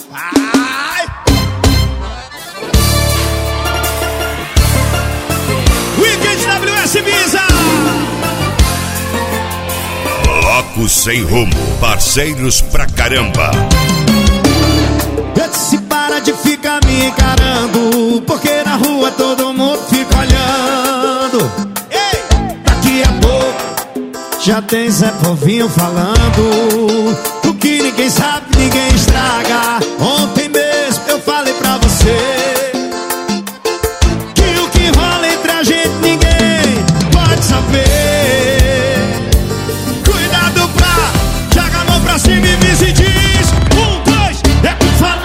Ai! Weekend WS Visa! Bloco Sem Rumo, parceiros pra caramba. Eu disse para de ficar me encarando, porque na rua todo mundo fica olhando. Ei! Daqui a pouco já tem Zé Povinho falando. O que ninguém sabe, ninguém estraga. Ontem mesmo eu falei pra você que o que rola entre a gente ninguém pode saber. Cuidado pra joga a mão pra cima e me se diz. 1, 2, é tu fala.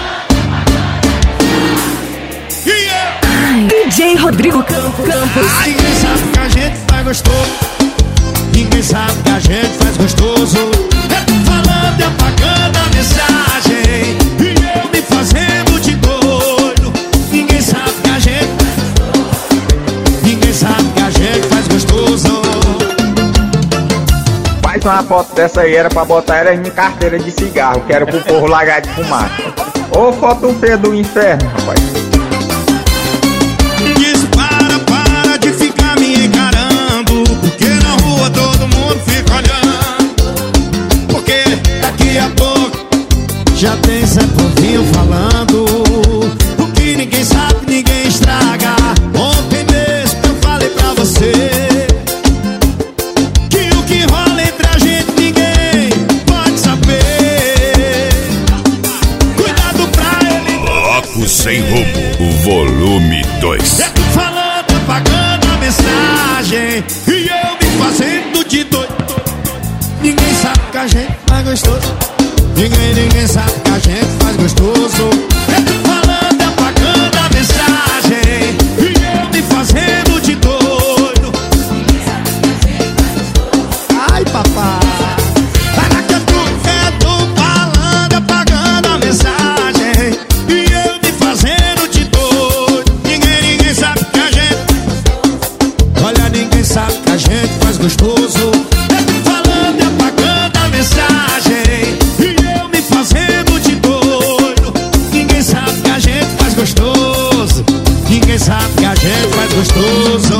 DJ Rodrigo Campos. Ninguém sabe que a gente faz gostoso. Ninguém sabe que a gente faz gostoso. É tu falando e apagando a mensagem, e eu me fazendo de doido. Ninguém sabe que a gente faz gostoso. Ninguém sabe que a gente faz gostoso. Faz uma foto dessa aí, era pra botar ela em minha carteira de cigarro. Quero pro povo largar de fumar. Ô foto feia do inferno, rapaz. Para de ficar me encarando, porque na rua todo mundo fica olhando. Porque daqui a pouco já tem Zé Povinho falando. O que ninguém sabe, ninguém estraga. Ontem mesmo eu falei pra você que o que rola entre a gente ninguém pode saber. Cuidado pra ele. Bloco Sem Rumo, o volume 2. É tu falando, apagando a mensagem, e eu me fazendo de doido. Ninguém sabe que a gente faz gostoso. Ninguém sabe que a gente faz gostoso. É tu falando, apagando a mensagem, e eu me fazendo de doido. Ai, papai. Para que tu falando, apagando a mensagem, e eu me fazendo de doido. Ninguém sabe que a gente. Olha, ninguém sabe que a gente faz gostoso. É tu falando e apagando a mensagem, e eu me fazendo de doido. Ninguém sabe que a gente faz gostoso. Ninguém sabe que a gente faz gostoso.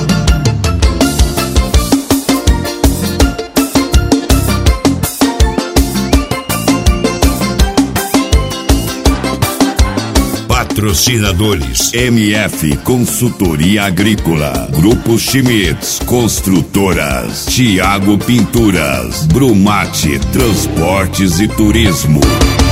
Patrocinadores: MF Consultoria Agrícola, Grupo Schmitz Construtoras, Thiago Pinturas, Brumate Transportes e Turismo.